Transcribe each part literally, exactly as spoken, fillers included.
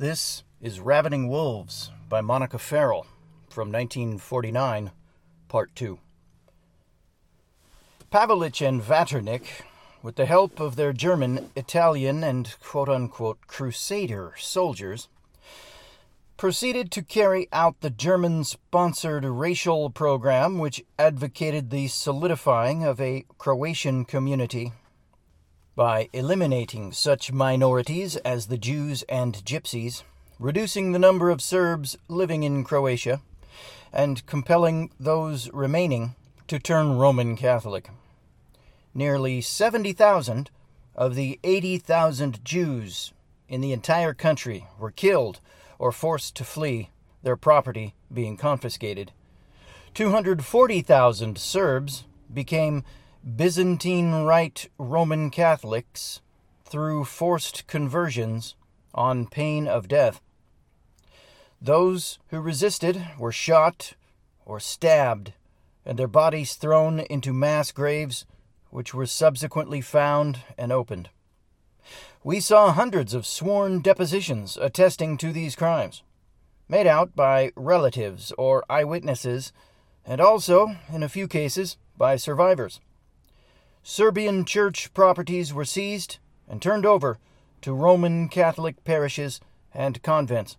This is Ravening Wolves by Monica Farrell from nineteen forty-nine, Part two. Pavlich and Waternick, with the help of their German, Italian, and quote-unquote crusader soldiers, proceeded to carry out the German-sponsored racial program which advocated the solidifying of a Croatian community by eliminating such minorities as the Jews and Gypsies, reducing the number of Serbs living in Croatia, and compelling those remaining to turn Roman Catholic. Nearly seventy thousand of the eighty thousand Jews in the entire country were killed or forced to flee, their property being confiscated. two hundred forty thousand Serbs became Byzantine Rite Roman Catholics through forced conversions on pain of death. Those who resisted were shot or stabbed, and their bodies thrown into mass graves, which were subsequently found and opened. We saw hundreds of sworn depositions attesting to these crimes, made out by relatives or eyewitnesses, and also, in a few cases, by survivors. Serbian church properties were seized and turned over to Roman Catholic parishes and convents.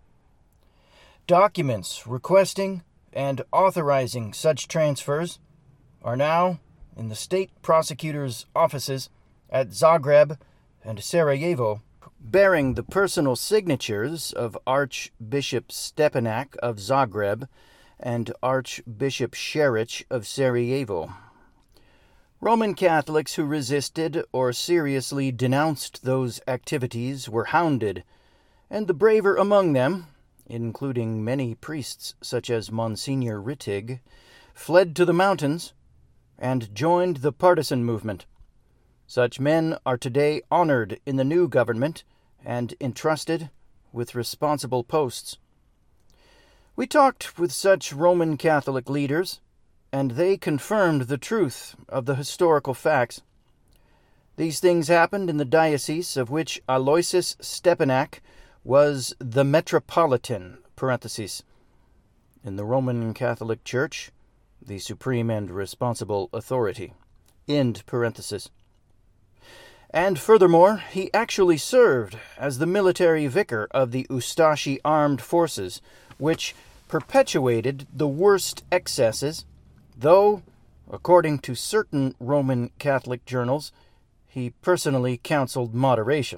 Documents requesting and authorizing such transfers are now in the state prosecutors' offices at Zagreb and Sarajevo, bearing the personal signatures of Archbishop Stepanak of Zagreb and Archbishop Šerić of Sarajevo. Roman Catholics who resisted or seriously denounced those activities were hounded, and the braver among them, including many priests such as Monsignor Rittig, fled to the mountains and joined the partisan movement. Such men are today honored in the new government and entrusted with responsible posts. We talked with such Roman Catholic leaders, and they confirmed the truth of the historical facts. These things happened in the diocese of which Aloysius Stepanak was the metropolitan, parentheses, in the Roman Catholic Church, the supreme and responsible authority, end parenthesis. And furthermore, he actually served as the military vicar of the Ustashi armed forces, which perpetuated the worst excesses, though, according to certain Roman Catholic journals, he personally counseled moderation.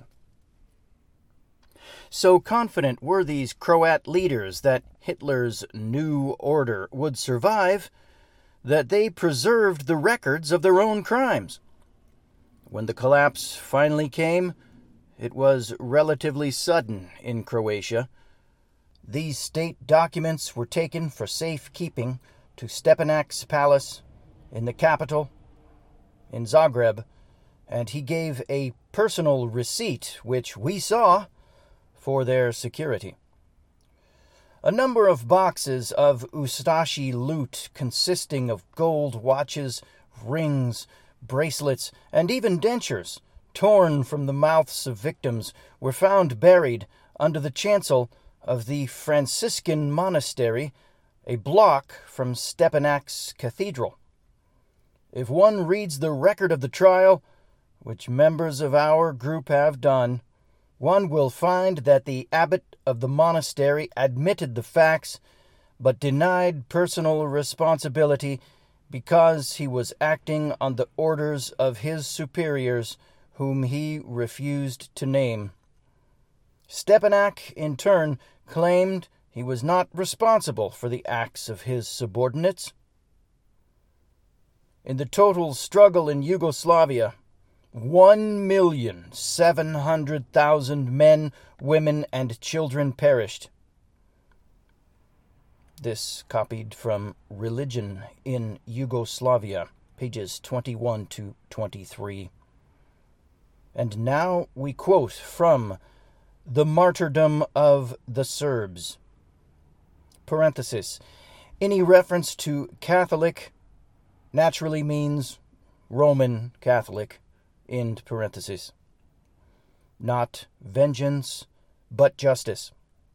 So confident were these Croat leaders that Hitler's new order would survive, that they preserved the records of their own crimes. When the collapse finally came, it was relatively sudden in Croatia. These state documents were taken for safekeeping to Stepanak's palace in the capital, in Zagreb, and he gave a personal receipt, which we saw, for their security. A number of boxes of Ustashi loot consisting of gold watches, rings, bracelets, and even dentures, torn from the mouths of victims, were found buried under the chancel of the Franciscan monastery, a block from Stepanak's cathedral. If one reads the record of the trial, which members of our group have done, one will find that the abbot of the monastery admitted the facts, but denied personal responsibility because he was acting on the orders of his superiors, whom he refused to name. Stepanak, in turn, claimed he was not responsible for the acts of his subordinates. In the total struggle in Yugoslavia, one million seven hundred thousand men, women, and children perished. This copied from Religion in Yugoslavia, pages twenty-one to twenty-three. And now we quote from The Martyrdom of the Serbs. Parenthesis. Any reference to Catholic naturally means Roman Catholic, end parenthesis. Not vengeance, but justice,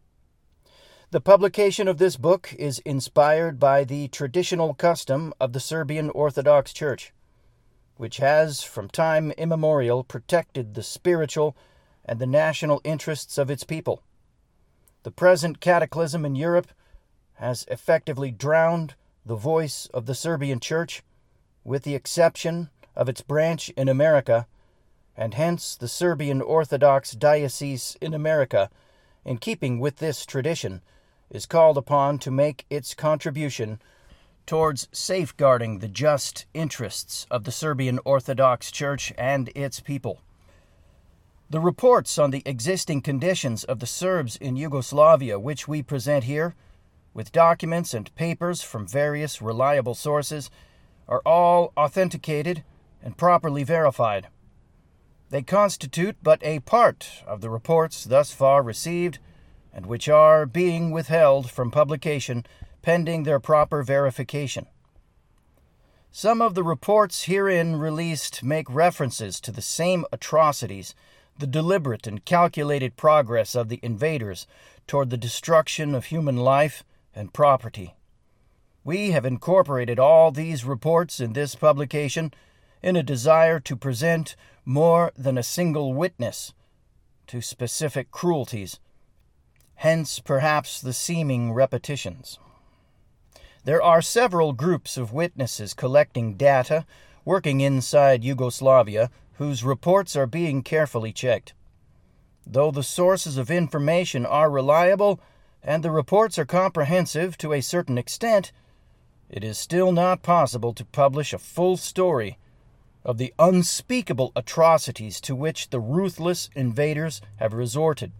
The publication of this book is inspired by the traditional custom of the Serbian Orthodox Church, which has, from time immemorial, protected the spiritual and the national interests of its people. The present cataclysm in Europe has effectively drowned the voice of the Serbian Church, with the exception of its branch in America, and hence the Serbian Orthodox Diocese in America, in keeping with this tradition, is called upon to make its contribution towards safeguarding the just interests of the Serbian Orthodox Church and its people. The reports on the existing conditions of the Serbs in Yugoslavia, which we present here, with documents and papers from various reliable sources, are all authenticated and properly verified. They constitute but a part of the reports thus far received, and which are being withheld from publication pending their proper verification. Some of the reports herein released make references to the same atrocities, the deliberate and calculated progress of the invaders toward the destruction of human life and property. We have incorporated all these reports in this publication in a desire to present more than a single witness to specific cruelties, hence perhaps the seeming repetitions. There are several groups of witnesses collecting data, working inside Yugoslavia, whose reports are being carefully checked. Though the sources of information are reliable and the reports are comprehensive to a certain extent, it is still not possible to publish a full story of the unspeakable atrocities to which the ruthless invaders have resorted.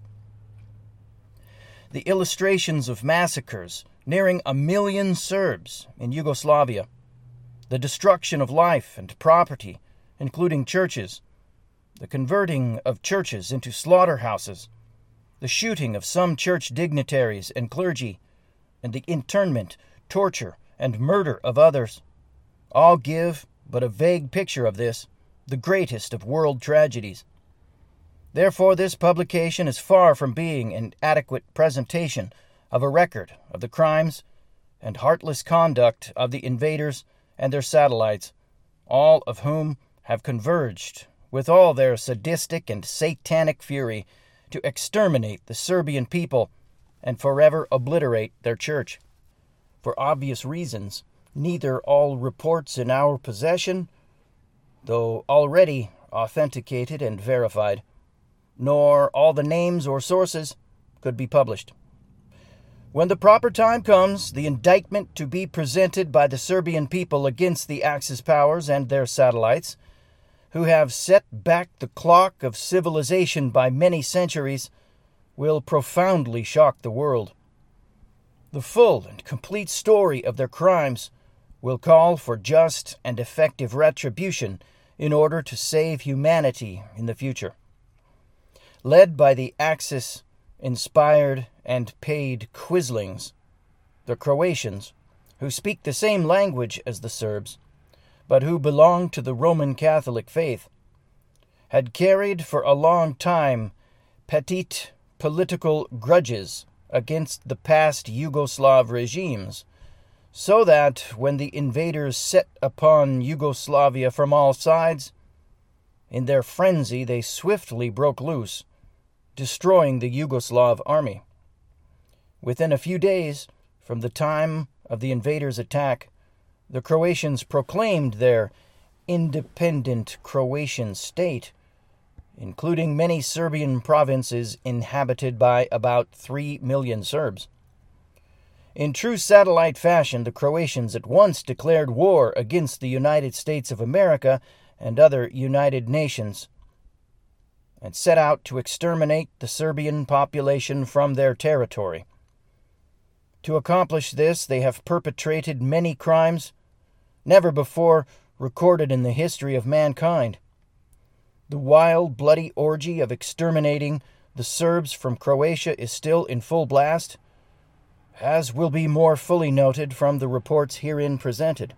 The illustrations of massacres nearing a million Serbs in Yugoslavia, the destruction of life and property, including churches, the converting of churches into slaughterhouses, the shooting of some church dignitaries and clergy, and the internment, torture, and murder of others, all give but a vague picture of this, the greatest of world tragedies. Therefore, this publication is far from being an adequate presentation of a record of the crimes and heartless conduct of the invaders and their satellites, all of whom have converged with all their sadistic and satanic fury to exterminate the Serbian people and forever obliterate their church. For obvious reasons, neither all reports in our possession, though already authenticated and verified, nor all the names or sources could be published. When the proper time comes, the indictment to be presented by the Serbian people against the Axis powers and their satellites, who have set back the clock of civilization by many centuries, will profoundly shock the world. The full and complete story of their crimes will call for just and effective retribution in order to save humanity in the future. Led by the Axis-inspired and paid Quislings, the Croatians, who speak the same language as the Serbs, but who belong to the Roman Catholic faith, had carried for a long time petite political grudges against the past Yugoslav regimes, so that when the invaders set upon Yugoslavia from all sides, in their frenzy they swiftly broke loose, destroying the Yugoslav army. Within a few days from the time of the invaders' attack, the Croatians proclaimed their independent Croatian state, including many Serbian provinces inhabited by about three million Serbs. In true satellite fashion, the Croatians at once declared war against the United States of America and other United Nations, and set out to exterminate the Serbian population from their territory. To accomplish this, they have perpetrated many crimes never before recorded in the history of mankind. The wild, bloody orgy of exterminating the Serbs from Croatia is still in full blast, as will be more fully noted from the reports herein presented.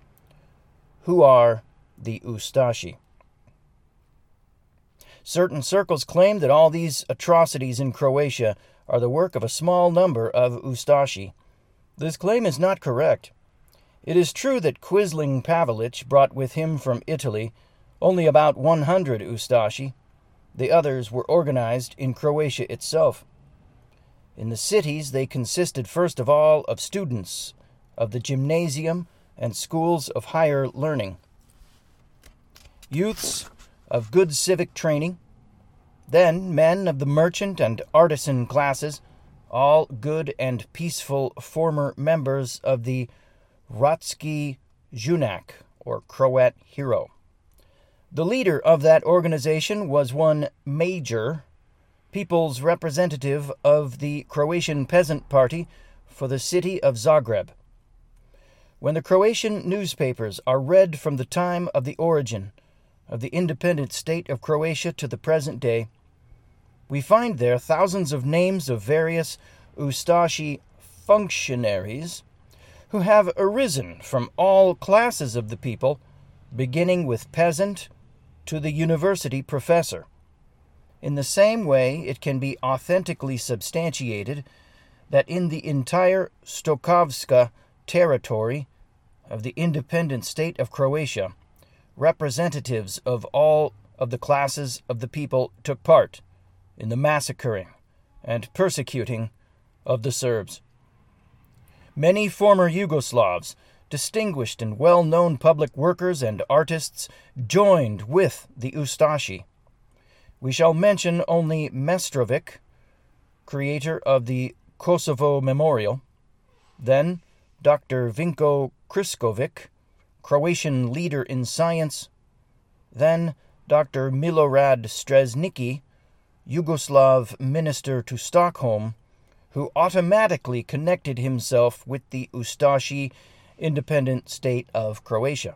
Who are the Ustashi? Certain circles claim that all these atrocities in Croatia are the work of a small number of Ustashi. This claim is not correct. It is true that Quisling Pavelich brought with him from Italy only about one hundred Ustashi. The others were organized in Croatia itself. In the cities, they consisted first of all of students of the gymnasium and schools of higher learning, youths of good civic training, then men of the merchant and artisan classes, all good and peaceful former members of the Ratski Junak, or Croat hero. The leader of that organization was one Major, people's representative of the Croatian Peasant Party for the city of Zagreb. When the Croatian newspapers are read from the time of the origin of the independent state of Croatia to the present day, we find there thousands of names of various Ustashi functionaries who have arisen from all classes of the people, beginning with peasant to the university professor. In the same way, it can be authentically substantiated that in the entire Stokovska territory of the independent state of Croatia, representatives of all of the classes of the people took part in the massacring and persecuting of the Serbs. Many former Yugoslavs, distinguished and well-known public workers and artists, joined with the Ustashi. We shall mention only Mestrovic, creator of the Kosovo Memorial, then Doctor Vinko Kriskovic, Croatian leader in science, then Doctor Milorad Streznicki, Yugoslav minister to Stockholm, who automatically connected himself with the Ustashi independent state of Croatia.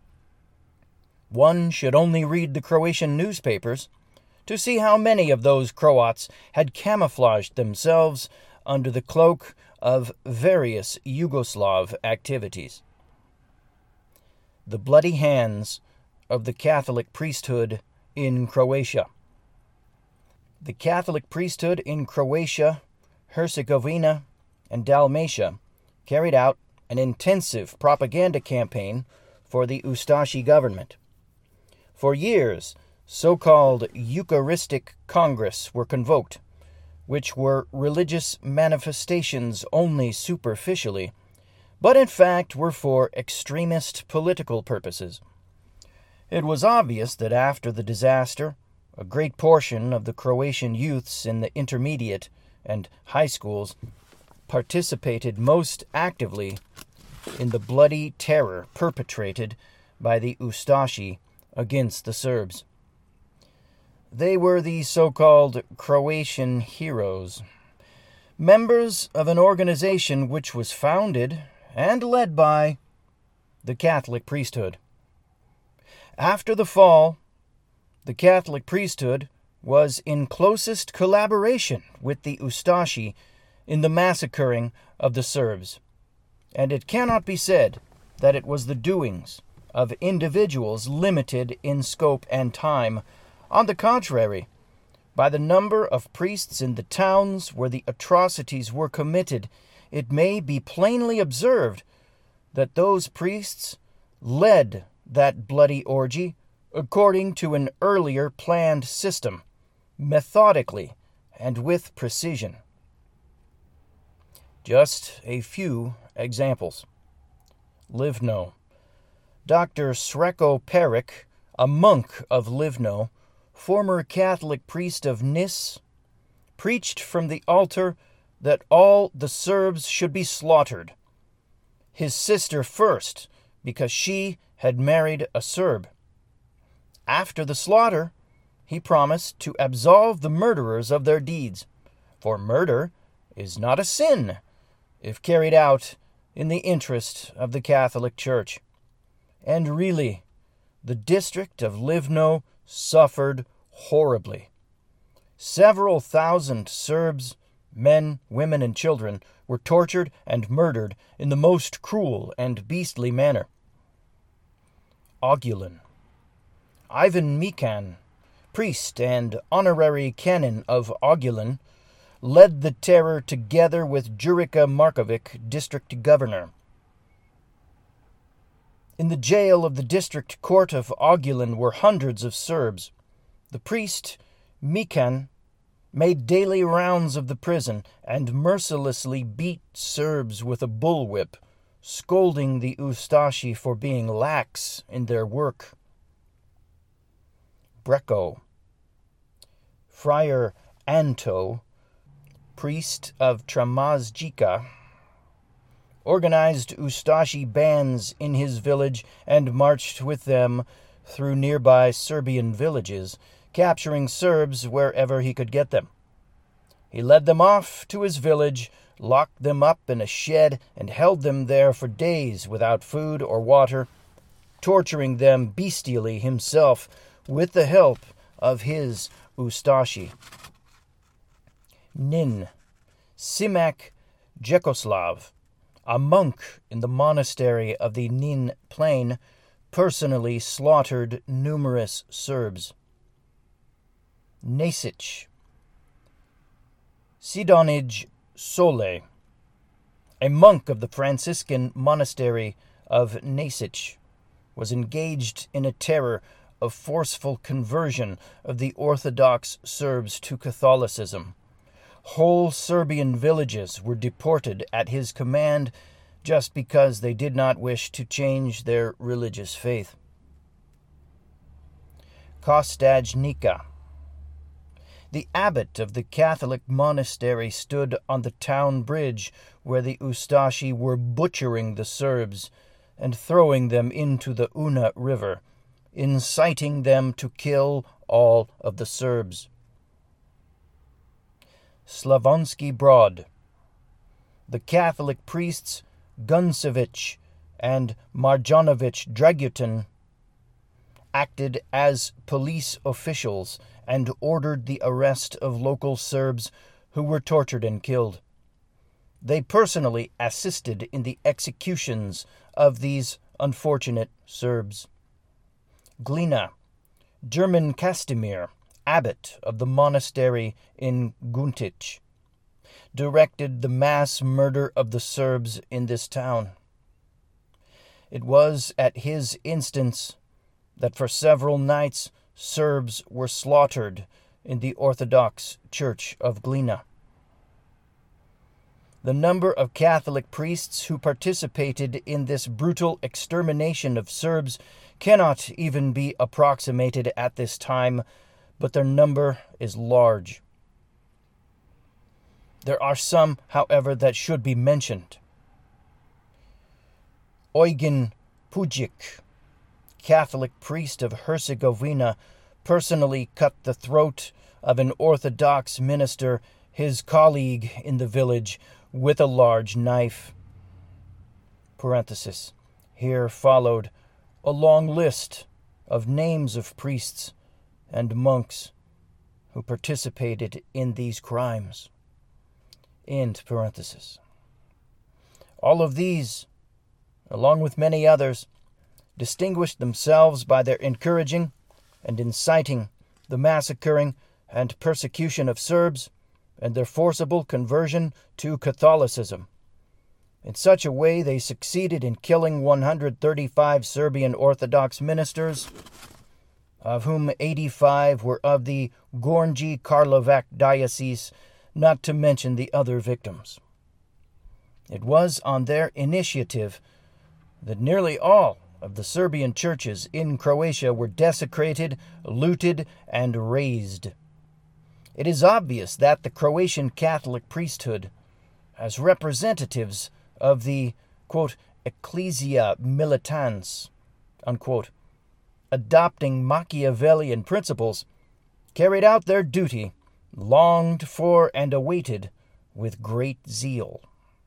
One should only read the Croatian newspapers to see how many of those Croats had camouflaged themselves under the cloak of various Yugoslav activities. The bloody hands of the Catholic priesthood in Croatia. The Catholic priesthood in Croatia, Herzegovina, and Dalmatia carried out an intensive propaganda campaign for the Ustashi government. For years, so-called Eucharistic Congress were convoked, which were religious manifestations only superficially, but in fact were for extremist political purposes. It was obvious that after the disaster, a great portion of the Croatian youths in the intermediate and high schools participated most actively in the bloody terror perpetrated by the Ustashi against the Serbs. They were the so-called Croatian heroes, members of an organization which was founded and led by the Catholic priesthood. After the fall, the Catholic priesthood was in closest collaboration with the Ustashi in the massacring of the Serbs, and it cannot be said that it was the doings of individuals limited in scope and time. On the contrary, by the number of priests in the towns where the atrocities were committed, it may be plainly observed that those priests led that bloody orgy according to an earlier planned system, methodically and with precision. Just a few examples. Livno. Doctor Sreko Peric, a monk of Livno, former Catholic priest of Nis, preached from the altar that all the Serbs should be slaughtered. His sister first, because she had married a Serb. After the slaughter, he promised to absolve the murderers of their deeds, for murder is not a sin if carried out in the interest of the Catholic Church. And really, the district of Livno suffered horribly. Several thousand Serbs, men, women, and children, were tortured and murdered in the most cruel and beastly manner. Ogulin. Ivan Mikan, priest and honorary canon of Ogulin, led the terror together with Jurica Markovic, district governor. In the jail of the district court of Ogulin were hundreds of Serbs. The priest, Mikan, made daily rounds of the prison and mercilessly beat Serbs with a bullwhip, scolding the Ustashi for being lax in their work. Breko. Friar Anto, priest of Tramazjika, organized Ustashi bands in his village and marched with them through nearby Serbian villages, capturing Serbs wherever he could get them. He led them off to his village, locked them up in a shed, and held them there for days without food or water, torturing them bestially himself with the help of his Ustashi. Nin. Simak Jekoslav, a monk in the monastery of the Nin plain, personally slaughtered numerous Serbs. Nasic. Sidonij Sole, a monk of the Franciscan monastery of Nasic, was engaged in a terror of forceful conversion of the Orthodox Serbs to Catholicism. Whole Serbian villages were deported at his command just because they did not wish to change their religious faith. Kostajnika. The abbot of the Catholic monastery stood on the town bridge where the Ustashi were butchering the Serbs and throwing them into the Una River, inciting them to kill all of the Serbs. Slavonsky Brod. The Catholic priests Guncevic and Marjanovic Dragutin acted as police officials and ordered the arrest of local Serbs who were tortured and killed. They personally assisted in the executions of these unfortunate Serbs. Glina. German Kastimir, abbot of the monastery in Guntic, directed the mass murder of the Serbs in this town. It was at his instance that for several nights Serbs were slaughtered in the Orthodox Church of Glina. The number of Catholic priests who participated in this brutal extermination of Serbs cannot even be approximated at this time, but their number is large. There are some, however, that should be mentioned. Eugen Pujic, Catholic priest of Herzegovina, personally cut the throat of an Orthodox minister, his colleague in the village, with a large knife. Parenthesis. Here followed a long list of names of priests and monks who participated in these crimes. End parenthesis. All of these, along with many others, distinguished themselves by their encouraging and inciting the massacring and persecution of Serbs and their forcible conversion to Catholicism. In such a way, they succeeded in killing one hundred thirty-five Serbian Orthodox ministers, of whom eighty-five were of the Gornji Karlovac diocese, not to mention the other victims. It was on their initiative that nearly all of the Serbian churches in Croatia were desecrated, looted, and razed. It is obvious that the Croatian Catholic priesthood, as representatives of the, quote, Ecclesia Militans, unquote, adopting Machiavellian principles, carried out their duty, longed for and awaited with great zeal.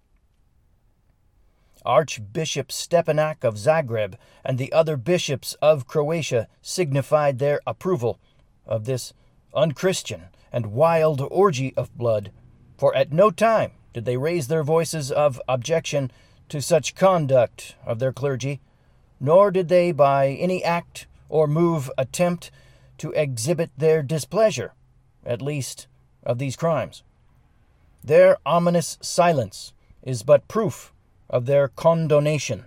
Archbishop Stepanak of Zagreb and the other bishops of Croatia signified their approval of this unchristian and wild orgy of blood, for at no time did they raise their voices of objection to such conduct of their clergy, nor did they by any act or move attempt to exhibit their displeasure, at least, of these crimes. Their ominous silence is but proof of their condonation.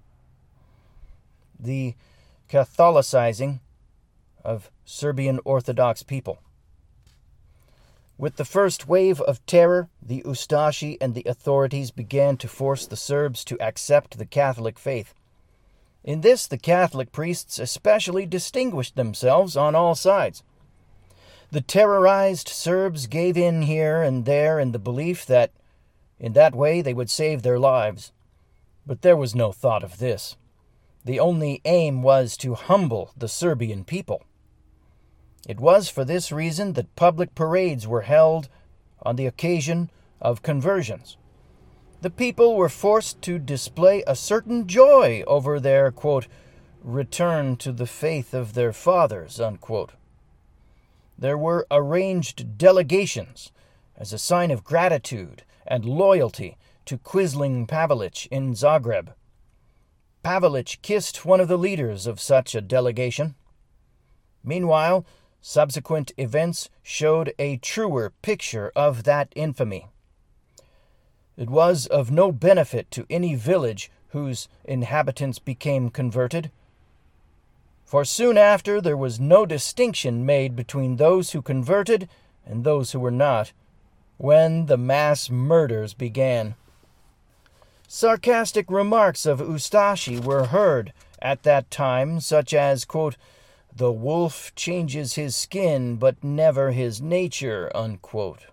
The Catholicizing of Serbian Orthodox people. With the first wave of terror, the Ustashi and the authorities began to force the Serbs to accept the Catholic faith. In this, the Catholic priests especially distinguished themselves on all sides. The terrorized Serbs gave in here and there in the belief that in that way they would save their lives. But there was no thought of this. The only aim was to humble the Serbian people. It was for this reason that public parades were held on the occasion of conversions. The people were forced to display a certain joy over their, quote, return to the faith of their fathers, unquote. There were arranged delegations as a sign of gratitude and loyalty to Quisling Pavelić in Zagreb. Pavelić kissed one of the leaders of such a delegation. Meanwhile, subsequent events showed a truer picture of that infamy. It was of no benefit to any village whose inhabitants became converted, for soon after there was no distinction made between those who converted and those who were not, when the mass murders began. Sarcastic remarks of Ustashi were heard at that time, such as, quote, the wolf changes his skin, but never his nature, unquote.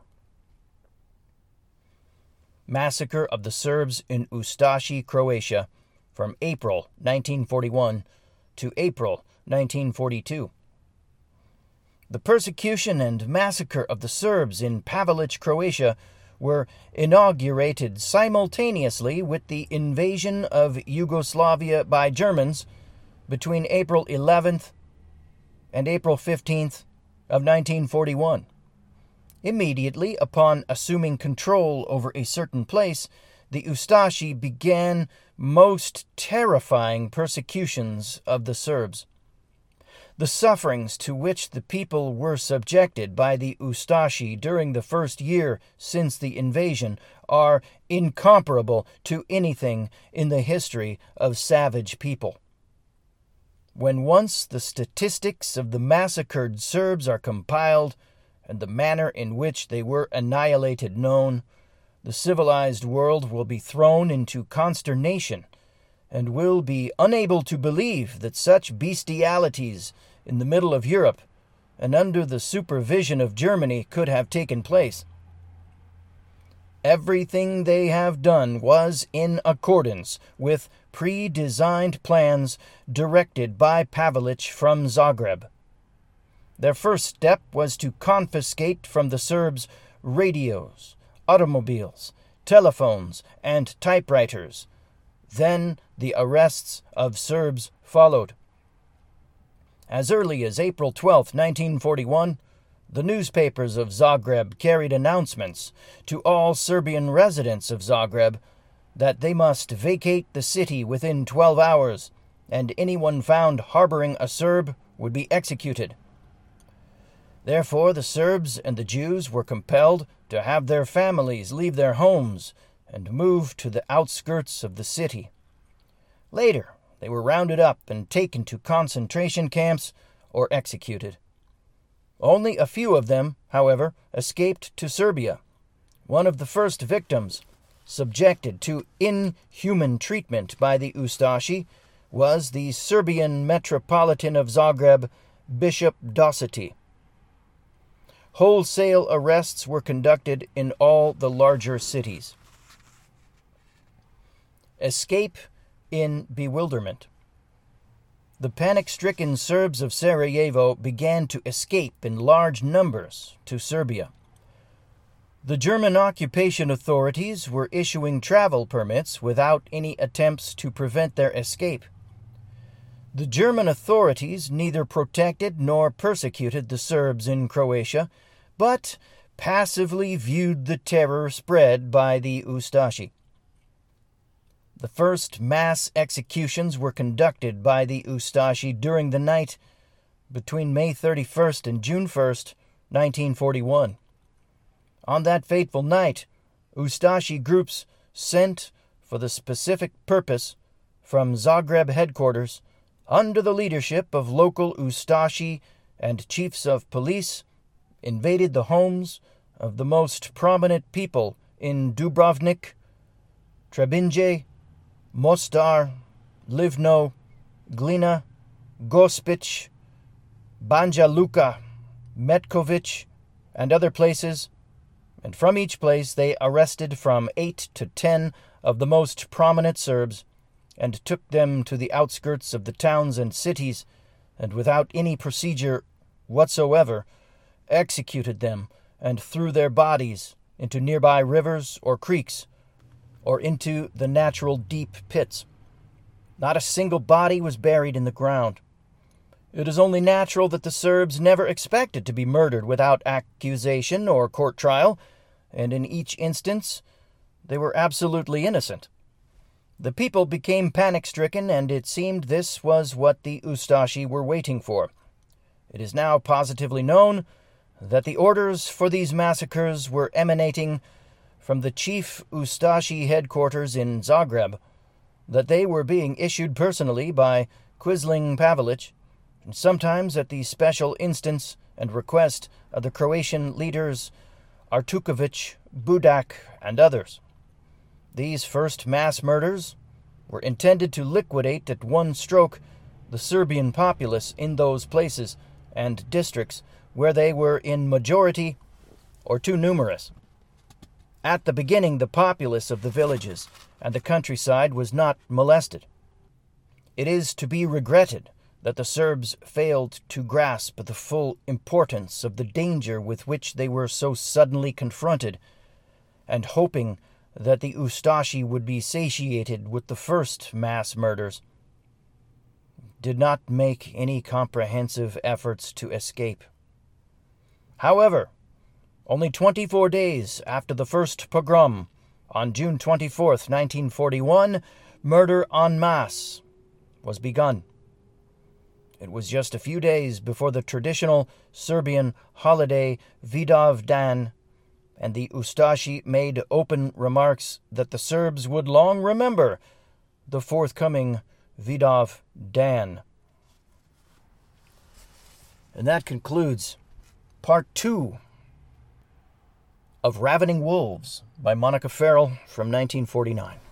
Massacre of the Serbs in Ustashi, Croatia, from April nineteen forty-one to April nineteen forty-two. The persecution and massacre of the Serbs in Pavelić, Croatia, were inaugurated simultaneously with the invasion of Yugoslavia by Germans between April eleventh and April fifteenth of nineteen forty-one. Immediately upon assuming control over a certain place, the Ustashi began most terrifying persecutions of the Serbs. The sufferings to which the people were subjected by the Ustashi during the first year since the invasion are incomparable to anything in the history of savage people. When once the statistics of the massacred Serbs are compiled, and the manner in which they were annihilated known, the civilized world will be thrown into consternation, and will be unable to believe that such bestialities in the middle of Europe and under the supervision of Germany could have taken place. Everything they have done was in accordance with pre-designed plans directed by Pavelić from Zagreb. Their first step was to confiscate from the Serbs radios, automobiles, telephones, and typewriters. Then the arrests of Serbs followed. As early as April twelfth, nineteen forty-one, the newspapers of Zagreb carried announcements to all Serbian residents of Zagreb that they must vacate the city within twelve hours, and anyone found harboring a Serb would be executed. Therefore, the Serbs and the Jews were compelled to have their families leave their homes and move to the outskirts of the city. Later, they were rounded up and taken to concentration camps or executed. Only a few of them, however, escaped to Serbia. One of the first victims, subjected to inhuman treatment by the Ustashi, was the Serbian Metropolitan of Zagreb, Bishop Dosity. Wholesale arrests were conducted in all the larger cities. Escape in bewilderment. The panic-stricken Serbs of Sarajevo began to escape in large numbers to Serbia. The German occupation authorities were issuing travel permits without any attempts to prevent their escape. The German authorities neither protected nor persecuted the Serbs in Croatia, but passively viewed the terror spread by the Ustashi. The first mass executions were conducted by the Ustashi during the night between May thirty-first and June first, nineteen forty-one. On that fateful night, Ustashi groups sent for the specific purpose from Zagreb headquarters, under the leadership of local Ustashi and chiefs of police, invaded the homes of the most prominent people in Dubrovnik, Trebinje, Mostar, Livno, Glina, Gospic, Banja Luka, Metkovic, and other places, and from each place they arrested from eight to ten of the most prominent Serbs and took them to the outskirts of the towns and cities, and without any procedure whatsoever, executed them and threw their bodies into nearby rivers or creeks, or into the natural deep pits. Not a single body was buried in the ground. It is only natural that the Serbs never expected to be murdered without accusation or court trial, and in each instance they were absolutely innocent. The people became panic-stricken, and it seemed this was what the Ustashi were waiting for. It is now positively known that the orders for these massacres were emanating from the chief Ustashi headquarters in Zagreb, that they were being issued personally by Quisling Pavelic, and sometimes at the special instance and request of the Croatian leaders Artukovic, Budak, and others. These first mass murders were intended to liquidate at one stroke the Serbian populace in those places and districts where they were in majority or too numerous. At the beginning, the populace of the villages and the countryside was not molested. It is to be regretted that the Serbs failed to grasp the full importance of the danger with which they were so suddenly confronted, and hoping that the Ustashi would be satiated with the first mass murders, did not make any comprehensive efforts to escape. However, only twenty-four days after the first pogrom, on June twenty-fourth, nineteen forty-one, murder en masse was begun. It was just a few days before the traditional Serbian holiday Vidov Dan, and the Ustashi made open remarks that the Serbs would long remember the forthcoming Vidov Dan. And that concludes part two of Ravening Wolves by Monica Farrell from nineteen forty-nine.